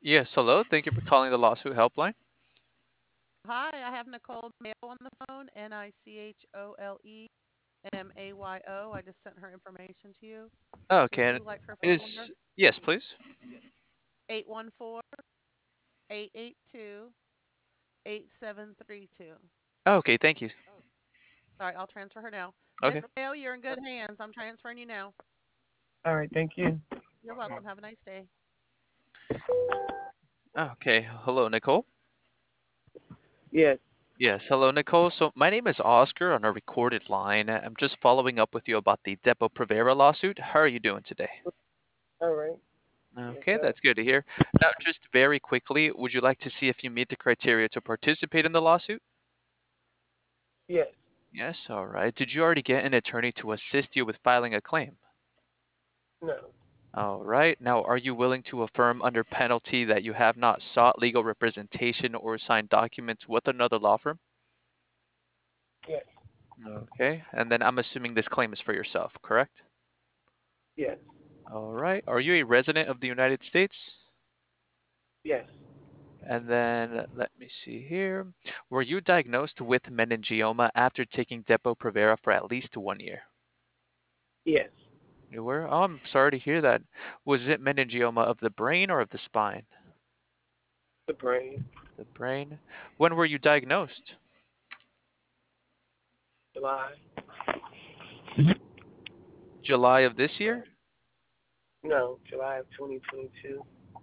Yes, hello. Thank you for calling the lawsuit helpline. Hi, I have Nicole Mayo on the phone, Nichole Mayo. I just sent her information to you. Would Okay, you like her phone is number? yes, please. 814-882-8732. Okay, thank you. All right, I'll transfer her now. Miss Okay. Mayo, you're in good hands. I'm transferring you now. All right, thank you. You're welcome. Have a nice day. Okay, hello, Nicole. Yes. Yes, hello, Nicole. So my name is Oscar on a recorded line. I'm just following up with you about the Depo Provera lawsuit. How are you doing today? All right. Yes, Okay, sir. that's good to hear. Now, just very quickly, would you like to see if you meet the criteria to participate in the lawsuit? Yes. Yes, all right. Did you already get an attorney to assist you with filing a claim? No. All right. Now, are you willing to affirm under penalty that you have not sought legal representation or signed documents with another law firm? Yes. Okay. And then I'm assuming this claim is for yourself, correct? Yes. All right. Are you a resident of the United States? Yes. And then let me see here. Were you diagnosed with meningioma after taking Depo-Provera for at least 1 year? Yes. You were? Oh, I'm sorry to hear that. Was it meningioma of the brain or of the spine? The brain. The brain. When were you diagnosed? July. July of this year? No. July of 2022.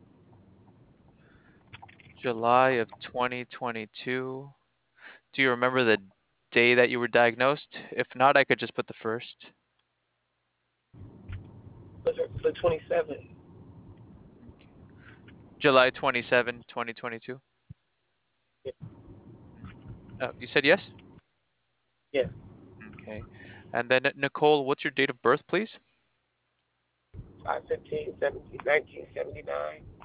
July of 2022. Do you remember the day that you were diagnosed? If not, I could just put the first. The 27th. Okay. July 27, 2022. Yes. Oh, you said yes? Yes. Okay. And then Nicole, what's your date of birth, please? 5/15/1979.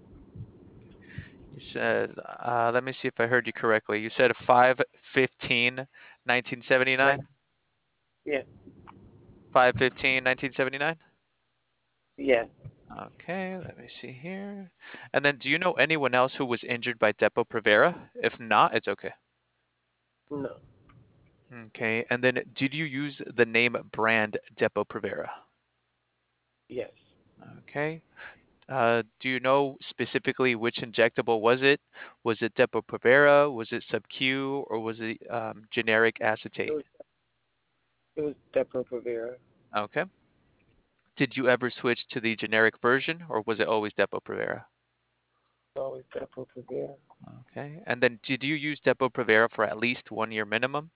You said, let me see if I heard you correctly. You said 5/15, 1979? Yes. 5/15, 1979? Yes. Okay, let me see here. And then do you know anyone else who was injured by Depo-Provera? If not, it's okay. No. Okay, and then did you use the name brand Depo-Provera? Yes. Okay. Do you know specifically which injectable was it? Was it Depo-Provera? Was it sub-Q? Or was it generic It acetate? was. It was Depo-Provera. Okay. Did you ever switch to the generic version, or was it always Depo-Provera? Always Depo-Provera. Okay. And then did you use Depo-Provera for at least 1 year minimum?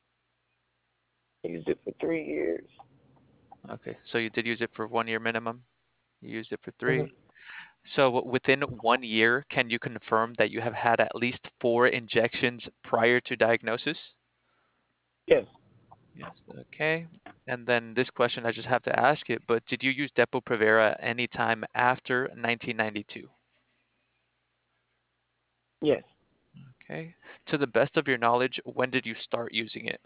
I used it for 3 years. Okay, so you did use it for 1 year minimum. You used it for Hmm. 3. So within 1 year, can you confirm that you have had at least 4 injections prior to diagnosis? Yes. Yes. Okay. And then this question, I just have to ask it, but did you use Depo-Provera anytime after 1992? Yes. Okay. To the best of your knowledge, when did you start using it?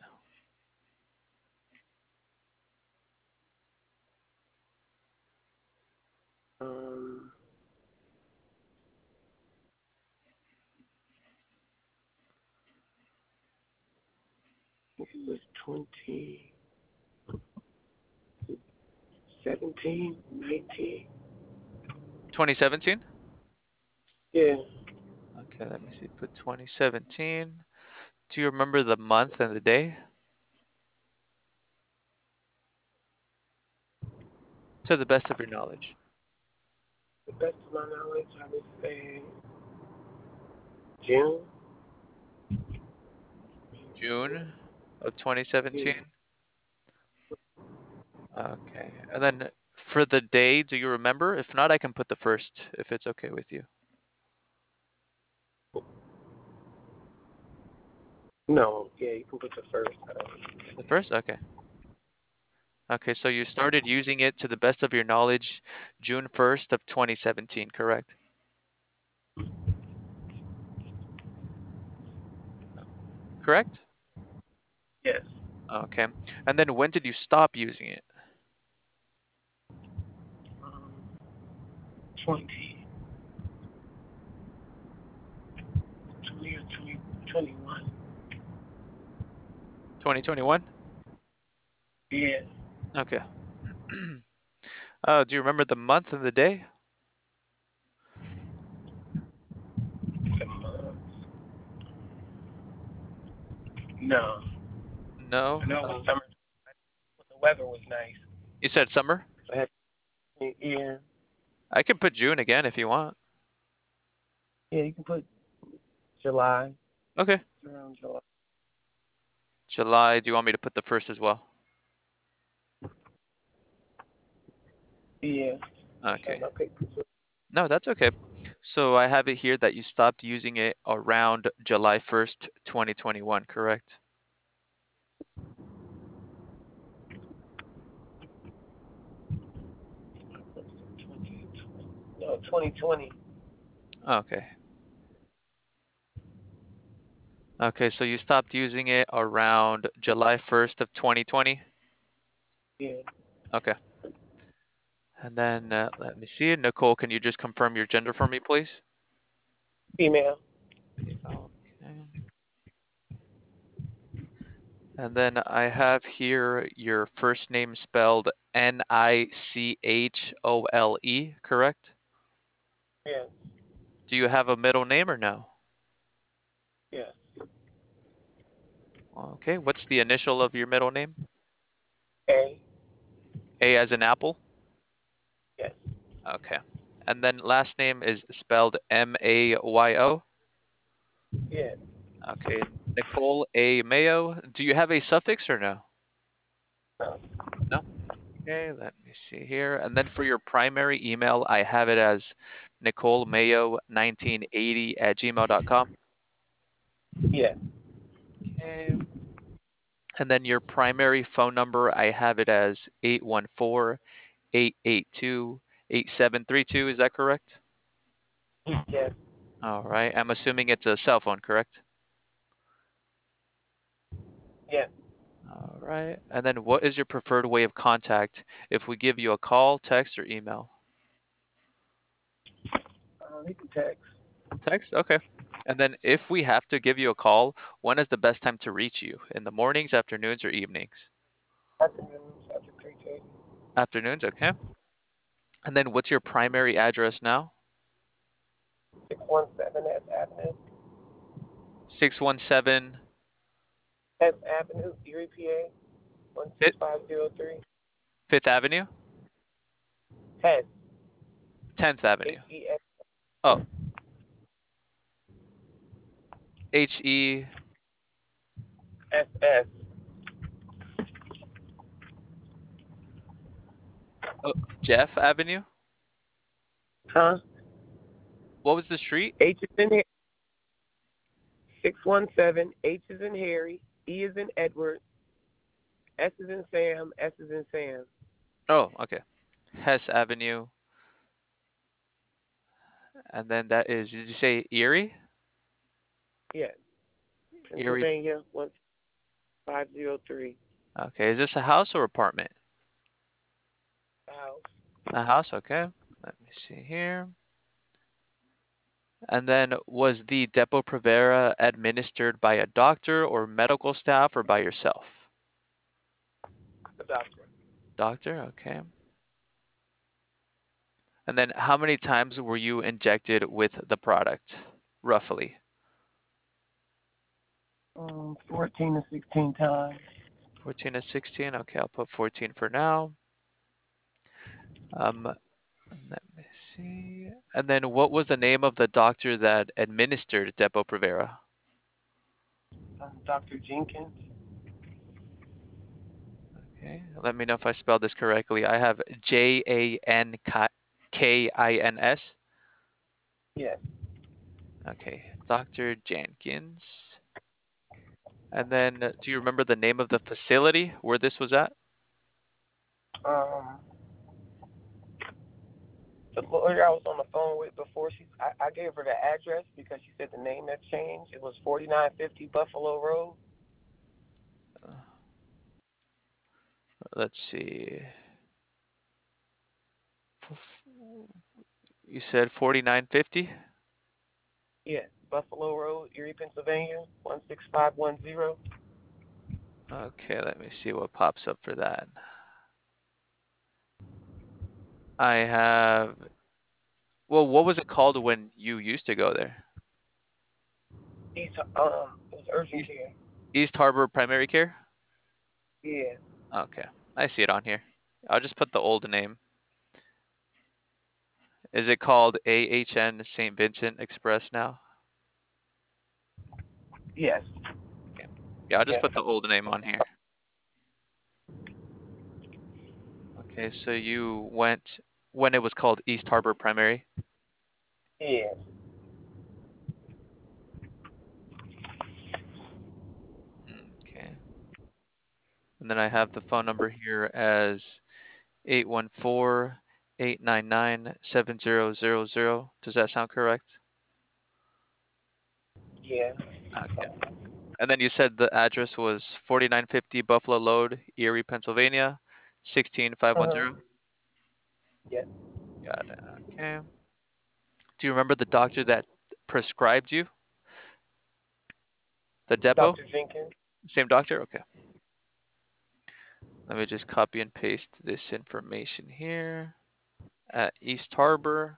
Um. I think it was 2017, 19. 2017? Yeah. Okay, let me see. Put 2017. Do you remember the month and the day? To the best of your knowledge. The best of my knowledge, I would say June. June of Yeah. 2017? Okay. And then for the day, do you remember? If not, I can put the first, if it's okay with you. No, yeah, you can put the first. I don't. The first? Okay. Okay, so you started using it to the best of your knowledge June 1st of 2017, correct? Correct? Yes. Okay. And then when did you stop using it? Um, 20. 2021. 2021? Yeah. Okay. Do you remember the month and the day? The month. No. No. I know it was summer. The weather was nice. You said summer? I had, yeah. I can put June again if you want. Yeah, you can put July. Okay. Around July. July. Do you want me to put the first as well? Yeah. Okay. Okay. No, that's okay. So I have it here that you stopped using it around July 1st, 2021, correct? No, 2020. Okay. Okay, so you stopped using it around July 1st of 2020? Yeah. Okay. And then let me see. Nicole, can you just confirm your gender for me, please? Female. Female. Okay. And then I have here your first name spelled Nichole, correct? Yes. Do you have a middle name or no? Yes. Okay, what's the initial of your middle name? A. A as in apple? Yes. Okay. And then last name is spelled Mayo? Yes. Okay, Nicole A. Mayo. Do you have a suffix or no? No. No? Okay, let me see here. And then for your primary email, I have it as NicoleMayo1980 @gmail.com. Yes. Okay. And then your primary phone number, I have it as 814-882-8732. Is that correct? Yes. All right. I'm assuming it's a cell phone, correct? Yes. All right. And then what is your preferred way of contact if we give you a call, text, or email? You can text. Text? Okay. And then if we have to give you a call, when is the best time to reach you? In the mornings, afternoons, or evenings? Afternoons after 3:30. Afternoons, okay. And then what's your primary address now? 617 S Avenue. 617 S Avenue, Erie, PA. 16503. Fifth Avenue? Hess. 10th Avenue. HES. Oh, HE, SS. oh, Jeff Avenue? Huh? What was the street? H is in here. 617. H is in Harry. E is in Edward. S is in Sam. S is in Sam. Oh, okay. Hess Avenue. And then that is, did you say Erie? Yes. Erie. Pennsylvania, 16503. Okay. Is this a house or apartment? House. A house, okay. Let me see here. And then was the Depo-Provera administered by a doctor or medical staff or by yourself? The doctor. Doctor, okay. And then how many times were you injected with the product, roughly? 14 to 16 times. 14 to 16, okay, I'll put 14 for now. Let me see. And then what was the name of the doctor that administered Depo-Provera? Dr. Jenkins. Okay, let me know if I spelled this correctly. I have Jankins. Yes. Okay, Dr. Jenkins. And then do you remember the name of the facility where this was at? Um, the lawyer I was on the phone with before I gave her the address because she said the name had changed. It was 4950 Buffalo Road. Uh, Let's see. You said 4950? Yes. Buffalo Road, Erie, Pennsylvania, 16510. Okay, let me see what pops up for that. I have. Well, what was it called when you used to go there? It was urgent East, care. East Harbor Primary Care? Yeah. Okay, I see it on here. I'll just put the old name. Is it called AHN St. Vincent Express now? Yes. Okay. Yeah, I'll just Yes. put the old name on here. Okay, so you went when it was called East Harbor Primary. Yes. Okay. And then I have the phone number here as 814-899-7000. Does that sound correct? Yeah. Okay. And then you said the address was 4950 Buffalo Road, Erie, Pennsylvania, Uh-huh. 16510. Yes. Got it. Okay. Do you remember the doctor that prescribed you the depot? Dr. Jenkins. Same doctor? Okay. Let me just copy and paste this information here at East Harbor.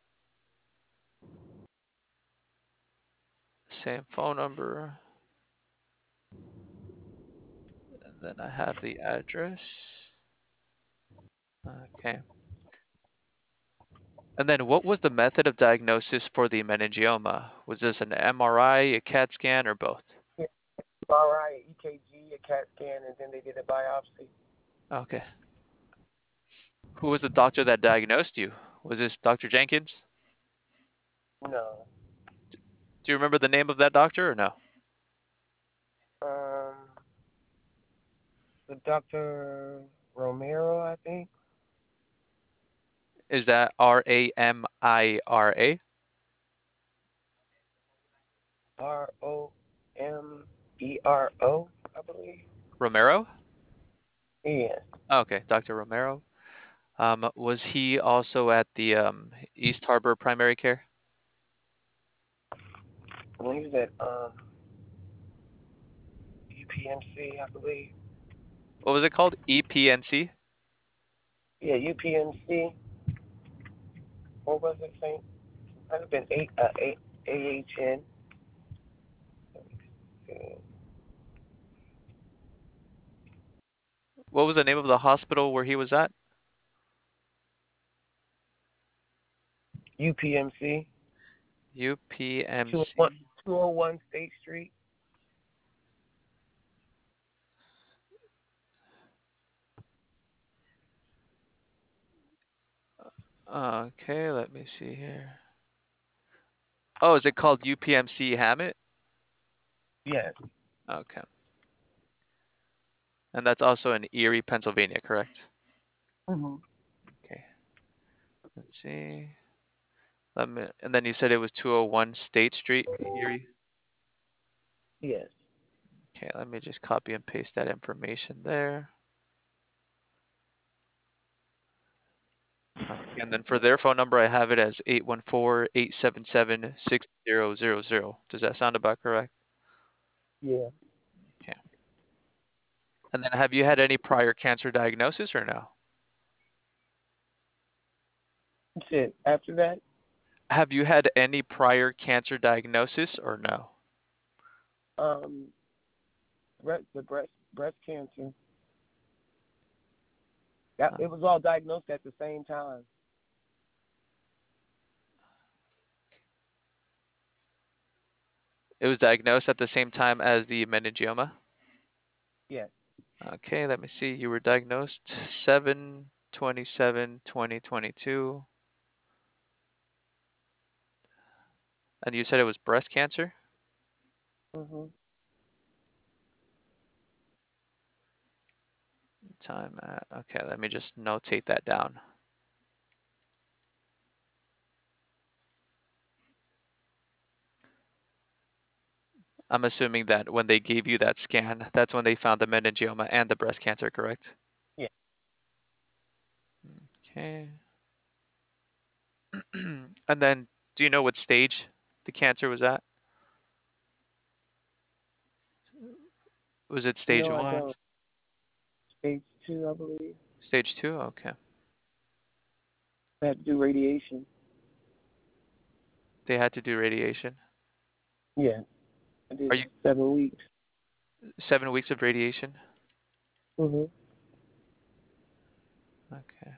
Same phone number. And then I have the address. Okay. And then what was the method of diagnosis for the meningioma? Was this an MRI, a CAT scan, or both? MRI, EKG, a CAT scan, and then they did a biopsy. Okay. Who was the doctor that diagnosed you? Was this Dr. Jenkins? No. Do you remember the name of that doctor or no? Um, the Dr. Romero, I think. Is that Ramira? Romero, I believe. Romero? Yes. Okay, Dr. Romero. Was he also at the East Harbor Primary Care? When he was at UPMC, I believe. What was it called? EPNC? Yeah, UPMC. What was it, Saint? Might have been AHN. What was the name of the hospital where he was at? UPMC. 201, UPMC. 201 State Street. Okay, let me see here. Oh, is it called UPMC Hammett? Yes. Okay. And that's also in Erie, Pennsylvania, correct? Mm-hmm. Okay. Let's see. And then you said it was 201 State Street, Erie. Yes. Okay, let me just copy and paste that information there. And then for their phone number, I have it as 814-877-6000. Does that sound about correct? Yeah. Okay. And then have you had any prior cancer diagnosis or no? Shit. After that, Have you had any prior cancer diagnosis or no? um, breast cancer. That Uh, it was all diagnosed at the same time. It was diagnosed at the same time as the meningioma? Yes. Okay, let me see. You were diagnosed 7/27/2022, and you said it was breast cancer? Mhm. Okay, let me just notate that down. I'm assuming that when they gave you that scan, that's when they found the meningioma and the breast cancer, correct? Yeah. Okay. And then, do you know what stage the cancer was at? Was it stage No, I 1? don't. Stage 2, I believe. Stage 2? Okay. I had to do radiation. They had to do radiation. Yeah, I Are did you 7 weeks. 7 weeks of radiation? Mhm. Okay.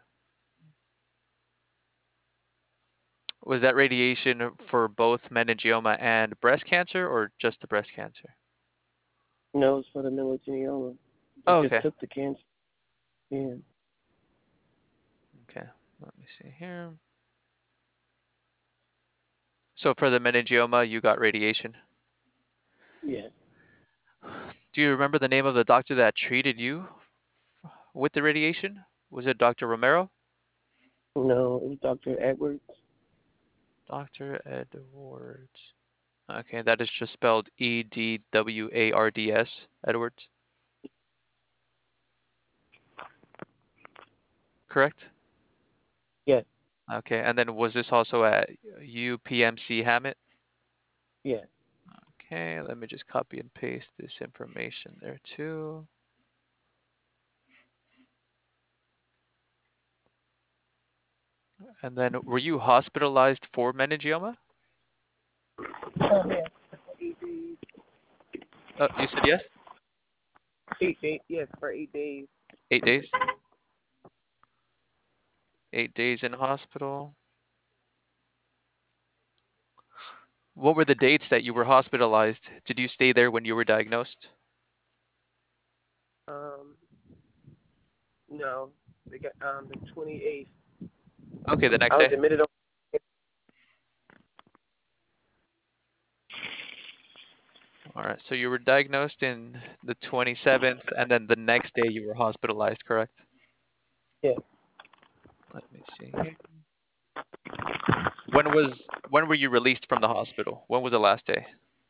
Was that radiation for both meningioma and breast cancer, or just the breast cancer? No, it's for the meningioma. They Oh, just okay. took the cancer. Yeah. Okay. Let me see here. So for the meningioma, you got radiation. Yeah. Do you remember the name of the doctor that treated you with the radiation? Was it Dr. Romero? No, it was Dr. Edwards. Dr. Edwards. Okay, that is just spelled Edwards. Edwards. Correct? Yes. Okay, and then was this also at UPMC Hammett? Yeah. Okay, let me just copy and paste this information there too. And then were you hospitalized for meningioma? Yeah. 8 days. You said yes? 8 days. Yes, for 8 days. 8 days? 8 days in hospital. What were the dates that you were hospitalized? Did you stay there when you were diagnosed? Um, no, they got the 28th. Okay, the next I was day. admitted on. All right, so you were diagnosed in the 27th, and then the next day you were hospitalized, correct? Yeah. Let me see here. When were you released from the hospital? When was the last day?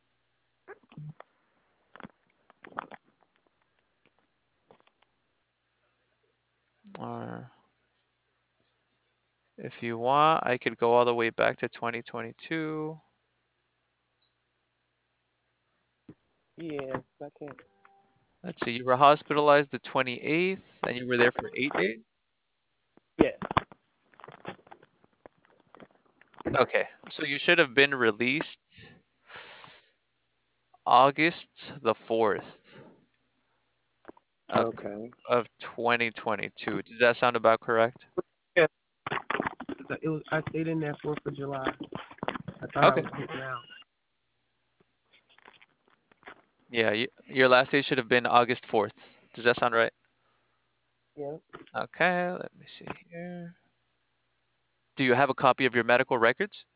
Or if you want, I could go all the way back to 2022. Yeah, I can't. Let's see, you were hospitalized the 28th, and you were there for 8 days? Yeah. Okay, so you should have been released August the 4th of Okay. 2022. Does that sound about correct? Yeah. It was. I stayed in there 4th of July. I thought I Okay. was getting out. Yeah, your last day should have been August 4th. Does that sound right? Yeah. Okay, let me see here. Do you have a copy of your medical records?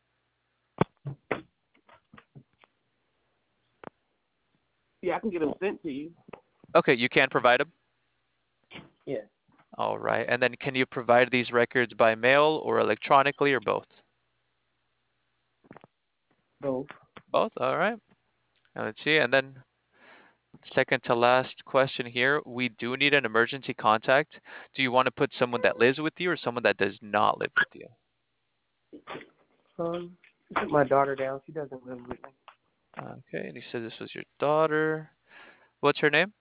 Yeah, I can get them sent to you. Okay, you can provide them? Yeah. All right, and then can you provide these records by mail or electronically or both? Both. Both, all right. Now let's see, and then second to last question here. We do need an emergency contact. Do you want to put someone that lives with you or someone that does not live with you? Put my daughter down. She doesn't live with me. Okay, and you said this was your daughter. What's her name?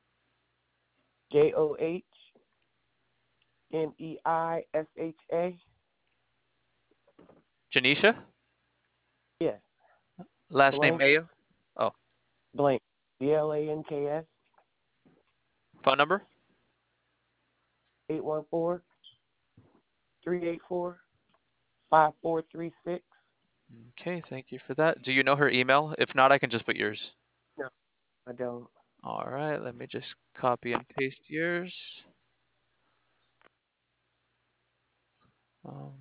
JohNeisha. Janisha? Yes. Last name Blank. Mayo? Oh, Blank. BLANKS. phone number? 814-384-5436. Okay, thank you for that. Do you know her email? If not, I can just put yours. No, I don't. All right, let me just copy and paste yours. Um,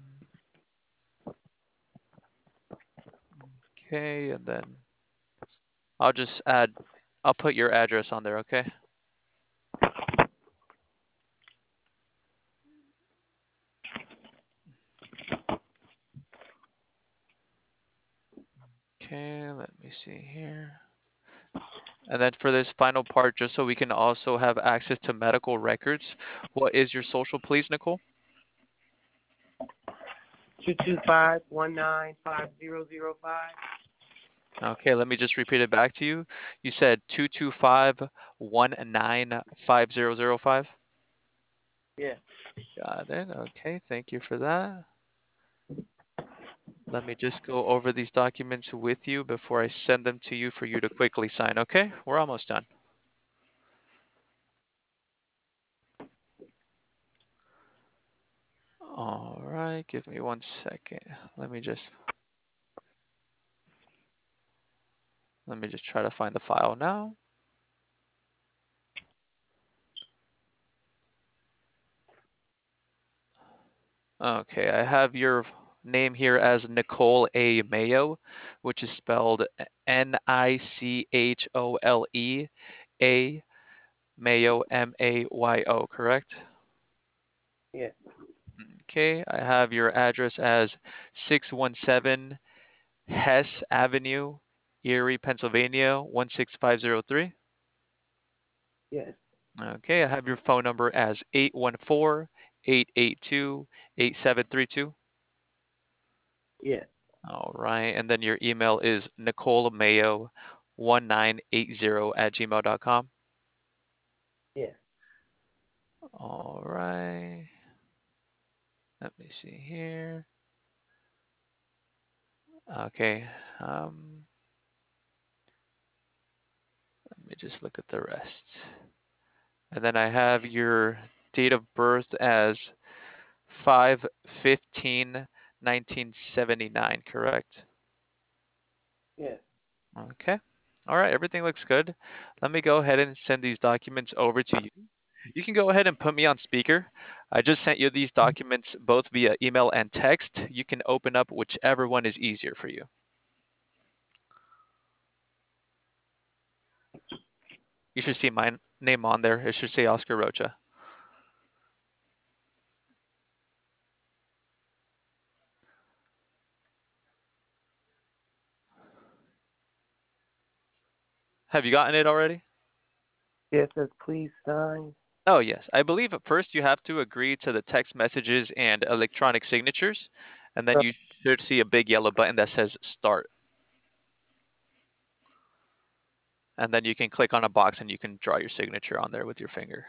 okay, and then I'll just I'll put your address on there, okay? Okay, let me see here. And then for this final part, just so we can also have access to medical records, what is your social, please, Nicole? 225-195005. Okay, let me just repeat it back to you. You said 225195005. Yeah. Got it. Okay, thank you for that. Let me just go over these documents with you before I send them to you for you to quickly sign, okay? We're almost done. All right, give me 1 second. Let me just try to find the file now. Okay, I have your name here as Nicole A. Mayo, which is spelled Nichole A Mayo Mayo, correct? Yeah. Okay, I have your address as 617 Hess Avenue, Erie, Pennsylvania 16503. Yes. Okay, I have your phone number as 814-882-8732. Yes. All right, and then your email is nicolemayo1980@gmail.com. Yes. All right, let me see here. Okay, let me just look at the rest. And then I have your date of birth as 5/15/1979, correct? Yes. Okay. All right, everything looks good. Let me go ahead and send these documents over to you. You can go ahead and put me on speaker. I just sent you these documents both via email and text. You can open up whichever one is easier for you. You should see my name on there. It should say Oscar Rocha. Have you gotten it already? Yes, it says please sign. Oh, yes. I believe at first you have to agree to the text messages and electronic signatures, and then you should see a big yellow button that says start. And then you can click on a box and you can draw your signature on there with your finger.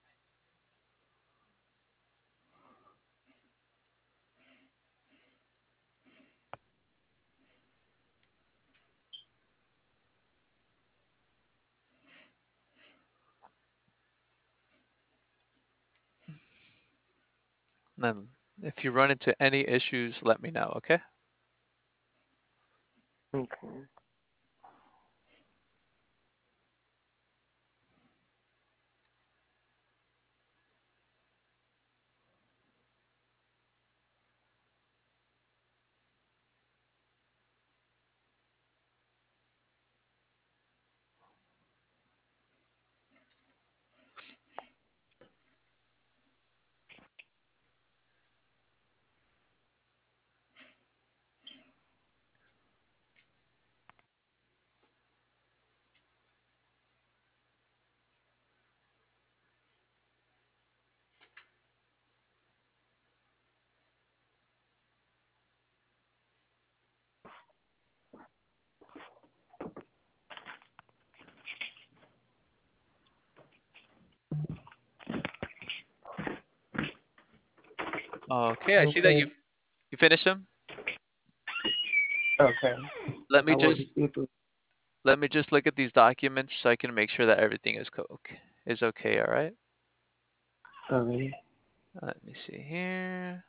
And then if you run into any issues, let me know, okay? Okay. Okay, I see that Okay. you finished them. Okay. Let I me want to just see if it. look at these documents so I can make sure that everything is okay, all right? Alright. Let me see here.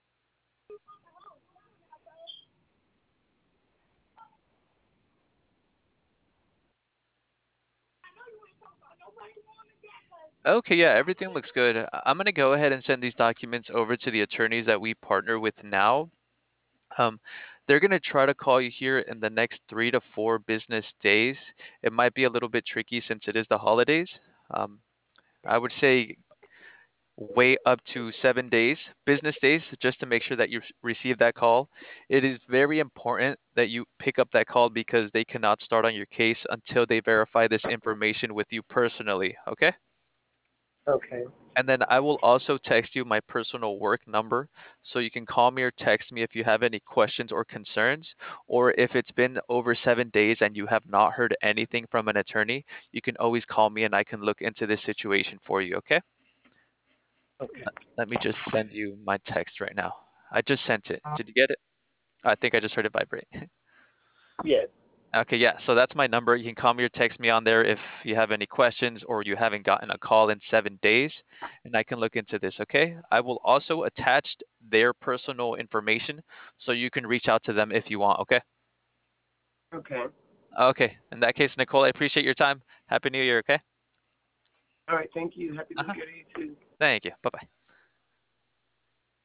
Okay, yeah, everything looks good. I'm gonna go ahead and send these documents over to the attorneys that we partner with now. Um, they're gonna try to call you here in the next 3 to 4 business days. It might be a little bit tricky since it is the holidays. I would say wait up to 7 days, business days, just to make sure that you receive that call. It is very important that you pick up that call because they cannot start on your case until they verify this information with you personally, okay? Okay. And then I will also text you my personal work number so you can call me or text me if you have any questions or concerns. Or if it's been over 7 days and you have not heard anything from an attorney, you can always call me and I can look into this situation for you, okay? Okay. Let me just send you my text right now. I just sent it. Did you get it? I think I just heard it vibrate. Yes. Okay, yeah, so that's my number. You can call me or text me on there if you have any questions or you haven't gotten a call in 7 days, and I can look into this, okay? I will also attach their personal information so you can reach out to them if you want, okay? Okay. Okay, in that case, Nicole, I appreciate your time. Happy New Year, okay? All right. Thank you. Happy New Uh-huh. Year to you too. Thank you. Bye-bye.